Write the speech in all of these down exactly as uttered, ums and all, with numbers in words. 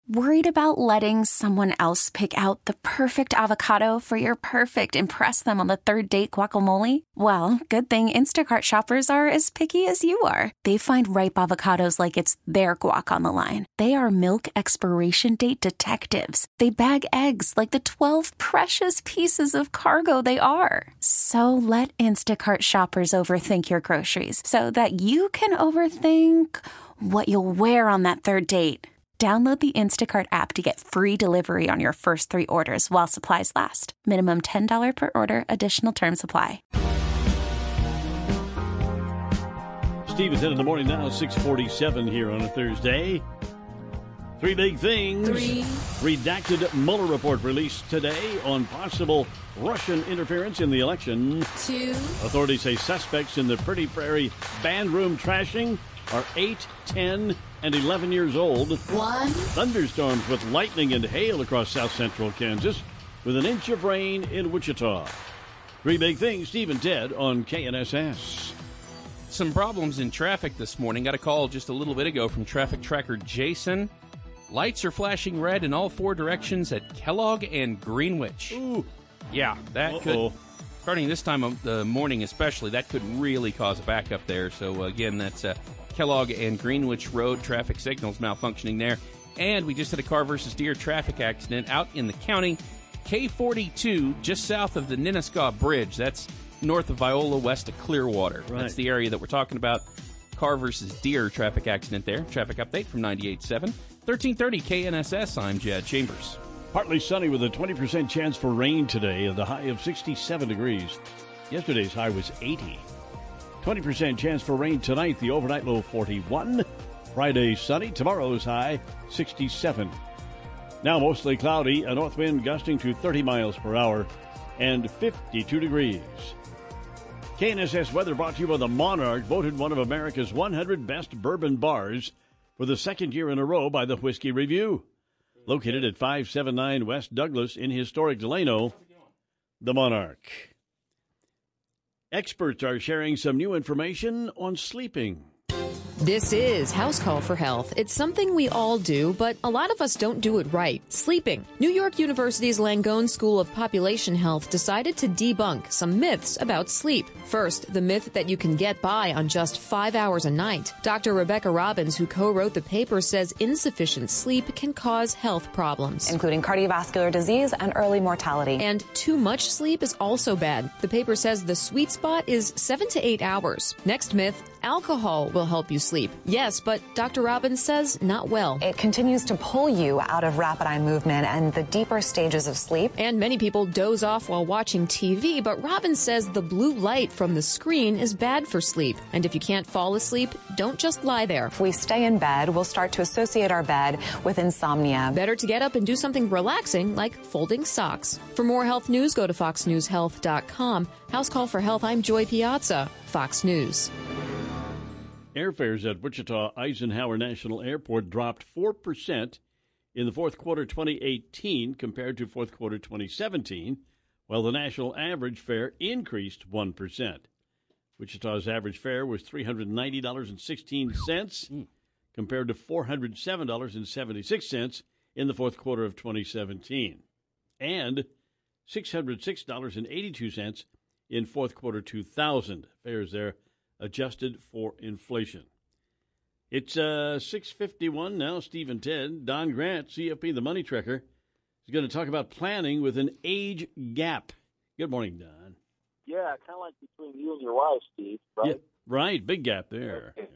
Worried about letting someone else pick out the perfect avocado for your perfect impress them on the third date guacamole? Well, good thing Instacart shoppers are as picky as you are. They find ripe avocados like it's their guac on the line. They are milk expiration date detectives. They bag eggs like the twelve precious pieces of cargo they are. So let Instacart shoppers overthink your groceries so that you can overthink what you'll wear on that third date. Download the Instacart app to get free delivery on your first three orders while supplies last. Minimum ten dollars per order. Additional terms apply. Steve is in the morning now, six forty-seven here on a Thursday. Three big things. Three. Redacted Mueller report released today on possible Russian interference in the election. Two. Authorities say suspects in the Pretty Prairie band room trashing are eight, ten, and eleven years old. One. Thunderstorms with lightning and hail across south central Kansas with an inch of rain in Wichita. Three big things, Steve and Ted on K N S S. Some problems in traffic this morning. Got a call just a little bit ago from traffic tracker Jason. Lights are flashing red in all four directions at Kellogg and Greenwich. Ooh. Yeah, that Uh-oh. could, starting this time of the morning especially, that could really cause a backup there. So, again, that's uh, Kellogg and Greenwich Road traffic signals malfunctioning there. And we just had a car versus deer traffic accident out in the county. K forty-two, just south of the Ninnascaw Bridge. That's north of Viola, west of Clearwater. Right. That's the area that we're talking about. Car versus deer traffic accident there. Traffic update from ninety-eight point seven. thirteen thirty K N S S. I'm Jed Chambers. Partly sunny with a twenty percent chance for rain today, and the high of sixty-seven degrees. Yesterday's high was eighty. twenty percent chance for rain tonight, the overnight low forty-one. Friday sunny, tomorrow's high sixty-seven. Now mostly cloudy, a north wind gusting to thirty miles per hour, and fifty-two degrees. K N S S weather brought to you by the Monarch, voted one of America's one hundred best bourbon bars for the second year in a row by the Whiskey Review. Located at five seventy-nine West Douglas in historic Delano, the Monarch. Experts are sharing some new information on sleeping. This is House Call for Health. It's something we all do, but a lot of us don't do it right. Sleeping. New York University's Langone School of Population Health decided to debunk some myths about sleep. First, the myth that you can get by on just five hours a night. Doctor Rebecca Robbins, who co-wrote the paper, says insufficient sleep can cause health problems, including cardiovascular disease and early mortality. And too much sleep is also bad. The paper says the sweet spot is seven to eight hours. Next myth, alcohol will help you sleep. Yes, but Doctor Robbins says not well. It continues to pull you out of rapid eye movement and the deeper stages of sleep. And many people doze off while watching T V, but Robbins says the blue light from the screen is bad for sleep. And if you can't fall asleep, don't just lie there. If we stay in bed, we'll start to associate our bed with insomnia. Better to get up and do something relaxing like folding socks. For more health news, go to fox news health dot com. House Call for Health, I'm Joy Piazza, Fox News. Airfares at Wichita Eisenhower National Airport dropped four percent in the fourth quarter twenty eighteen compared to fourth quarter twenty seventeen, while the national average fare increased one percent. Wichita's average fare was three hundred ninety dollars and sixteen cents compared to four hundred seven dollars and seventy-six cents in the fourth quarter of twenty seventeen, and six hundred six dollars and eighty-two cents in fourth quarter two thousand. Fares there adjusted for inflation. It's uh, six fifty-one now. Steve and Ted. Don Grant, C F P, the money tracker, is going to talk about planning with an age gap. Good morning, Don. Yeah, kind of like between you and your wife, Steve, right? Yeah, right, big gap there. Okay.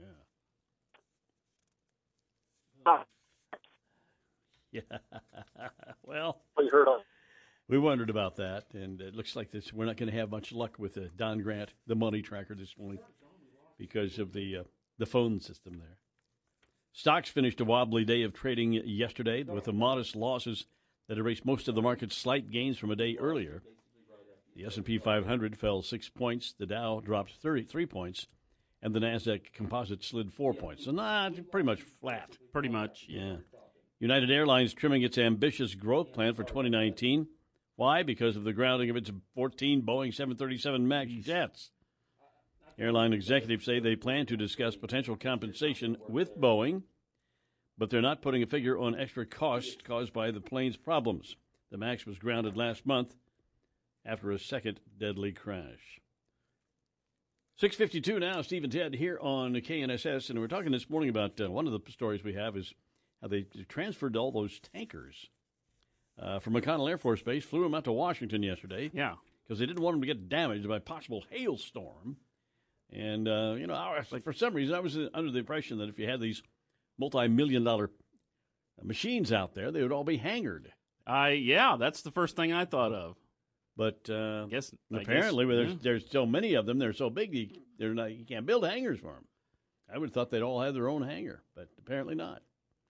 Yeah. Yeah. Well, We heard on. we wondered about that, and it looks like this. We're not going to have much luck with uh, Don Grant, the money tracker, this morning because of the uh, the phone system there. Stocks finished a wobbly day of trading yesterday with the modest losses that erased most of the market's slight gains from a day earlier. The S and P five hundred fell six points, the Dow dropped thirty-three points, and the NASDAQ composite slid four points. So, nah, pretty much flat. Pretty much. Yeah. United Airlines trimming its ambitious growth plan for twenty nineteen. Why? Because of the grounding of its fourteen Boeing seven thirty-seven MAX jets. Airline executives say they plan to discuss potential compensation with Boeing, but they're not putting a figure on extra costs caused by the plane's problems. The MAX was grounded last month after a second deadly crash. six fifty-two now, Steve and Ted here on K N S S, and we're talking this morning about uh, one of the stories we have is how they transferred all those tankers uh, from McConnell Air Force Base, flew them out to Washington yesterday. Yeah. Because they didn't want them to get damaged by a possible hailstorm. And, uh, you know, I, for some reason, I was under the impression that if you had these multi-million dollar machines out there, they would all be hangared. I yeah, that's the first thing I thought of. But uh, Guess I apparently, guess, well, there's, yeah. there's so many of them, they're so big, you, they're not, you can't build hangars for them. I would have thought they'd all have their own hangar, but apparently not.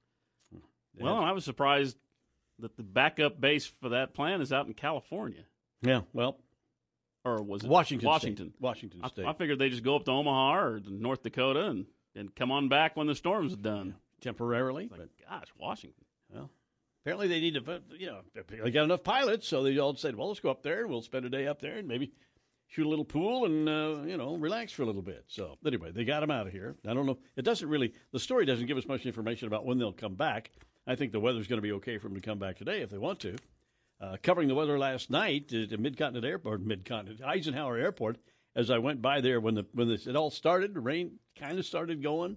They Well, have, I was surprised that the backup base for that plan is out in California. yeah, well, Or was it Washington Washington. State. Washington I, State. I figured they just go up to Omaha or North Dakota and, and come on back when the storm's done. Temporarily. Like, But, gosh, Washington. well, apparently they need to, you know, they got enough pilots, so they all said, well, let's go up there, and we'll spend a day up there and maybe shoot a little pool and, uh, you know, relax for a little bit. So, anyway, they got them out of here. I don't know. It doesn't really, the story doesn't give us much information about when they'll come back. I think the weather's going to be okay for them to come back today if they want to. Uh, covering the weather last night at Mid-Continent Airport, Mid-Continent, Eisenhower Airport, as I went by there when the when this, it all started, the rain kind of started going.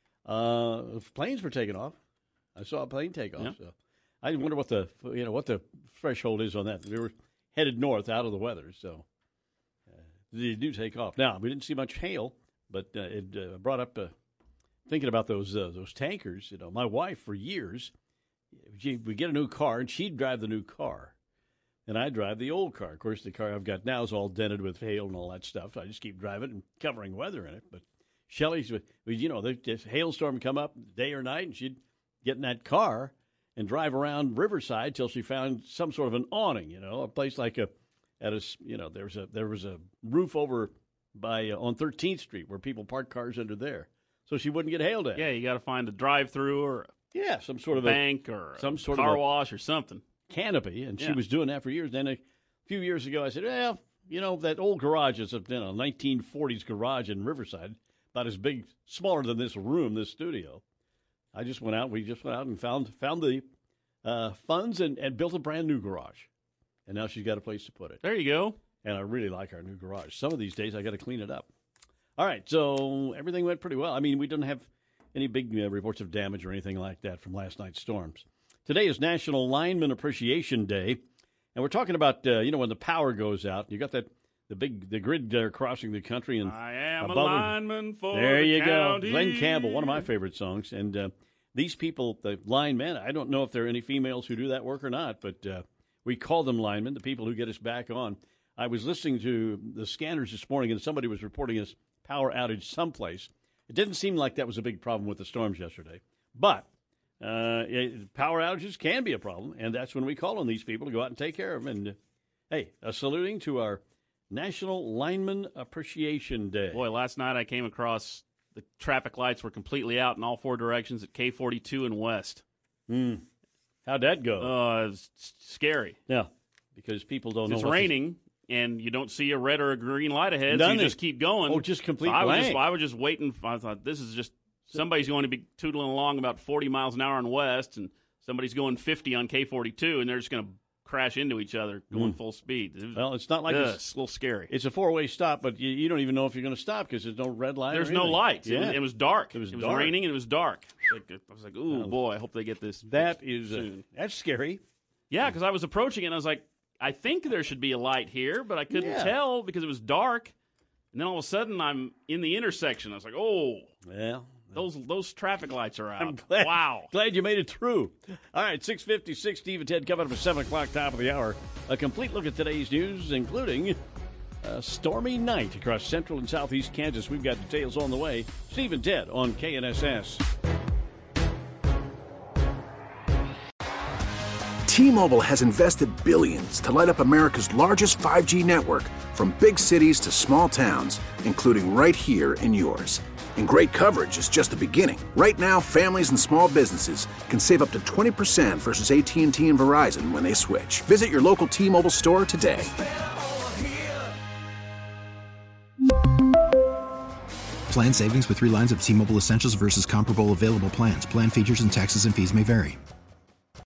Uh, planes were taking off. I saw a plane take off. Yeah. So I wonder what the you know what the threshold is on that. We were headed north out of the weather, so uh, they do take off. Now we didn't see much hail, but uh, it uh, brought up uh, thinking about those uh, those tankers. You know, my wife for years. She, we get a new car, and she'd drive the new car, and I drive the old car. Of course, the car I've got now is all dented with hail and all that stuff. So I just keep driving and covering weather in it. But Shelley's, you know, this hailstorm come up day or night, and she'd get in that car and drive around Riverside till she found some sort of an awning, you know, a place like a, at a, you know, there was a there was a roof over by uh, on thirteenth Street where people park cars under there, so she wouldn't get hailed at. Yeah, you got to find a drive-through or Yeah, some sort a of a bank or some a sort car of a wash or something. canopy, and she Yeah. was doing that for years. Then a few years ago, I said, well, you know, that old garage is a you know, nineteen forties garage in Riverside, about as big, smaller than this room, this studio. I just went out, we just went out and found found the uh, funds and, and built a brand new garage. And now she's got a place to put it. There you go. And I really like our new garage. Some of these days, I got to clean it up. All right, so everything went pretty well. I mean, we didn't have any big uh, reports of damage or anything like that from last night's storms. Today is National Lineman Appreciation Day, and we're talking about, uh, you know, when the power goes out. You got that the big the grid there crossing the country. And I am a above it- lineman for there the you county. go. Glenn Campbell, one of my favorite songs. And uh, these people, the linemen, I don't know if there are any females who do that work or not, but uh, we call them linemen, the people who get us back on. I was listening to the scanners this morning, and somebody was reporting a power outage someplace. It didn't seem like that was a big problem with the storms yesterday. But uh, it, power outages can be a problem, and that's when we call on these people to go out and take care of them. And, uh, hey, uh, saluting to our National Lineman Appreciation Day. Boy, last night I came across the traffic lights were completely out in all four directions at K forty-two and West. Mm. How'd that go? Uh, it's scary. Yeah, because people don't know. It's what to- raining, and you don't see a red or a green light ahead, None so you of- just keep going. Oh, just complete So I was blank. just, I was just waiting. I thought, this is just, somebody's going to be tootling along about forty miles an hour on West, and somebody's going fifty on K forty-two, and they're just going to crash into each other going Mm. full speed. It was, Well, it's not like ugh, it's, it's a little scary. it's a four-way stop, but you, you don't even know if you're going to stop because there's no red light. There's or no anything. lights. It, Yeah. was, it was dark. It was it was dark. raining, and it was dark. Like, I was like, ooh, Well, boy, I hope they get this That fixed is uh, soon. that's scary. Yeah, because I was approaching it, and I was like, I think there should be a light here, but I couldn't Yeah. tell because it was dark. And then all of a sudden, I'm in the intersection. I was like, oh, Well, those those traffic lights are out. I'm glad. Wow. Glad you made it through. All right, six fifty-six, Steve and Ted coming up at seven o'clock, top of the hour. A complete look at today's news, including a stormy night across central and southeast Kansas. We've got details on the way. Steve and Ted on K N S S. T-Mobile has invested billions to light up America's largest five G network, from big cities to small towns, including right here in yours. And great coverage is just the beginning. Right now, families and small businesses can save up to twenty percent versus A T and T and Verizon when they switch. Visit your local T-Mobile store today. Plan savings with three lines of T-Mobile Essentials versus comparable available plans. Plan features and taxes and fees may vary.